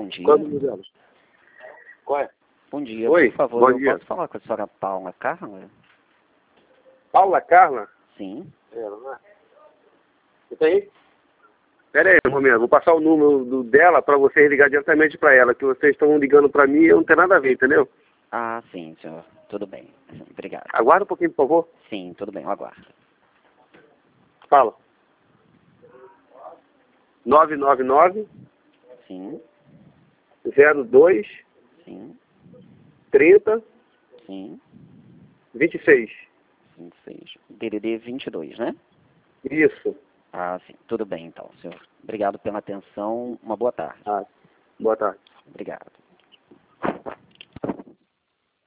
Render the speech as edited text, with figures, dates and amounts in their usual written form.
Bom dia. Qual é o número dela? Qual é? Bom dia. Oi, por favor, bom eu dia. posso falar com a senhora Paula Carla? Paula Carla? Sim. Ela, não é? Você tá aí? Pera aí, um momento. Vou passar o número dela para vocês ligar diretamente para ela, que vocês estão ligando para mim e eu não tenho nada a ver, entendeu? Ah, sim, senhor. Tudo bem. Obrigado. Aguarda um pouquinho, por favor. Sim, tudo bem, eu aguardo. Fala. 999 Sim, 02 sim, 30 sim. 26. 26. DDD 22, né? Isso. Ah, sim. Tudo bem, então, senhor. Obrigado pela atenção. Uma boa tarde. Ah, boa tarde. Obrigado.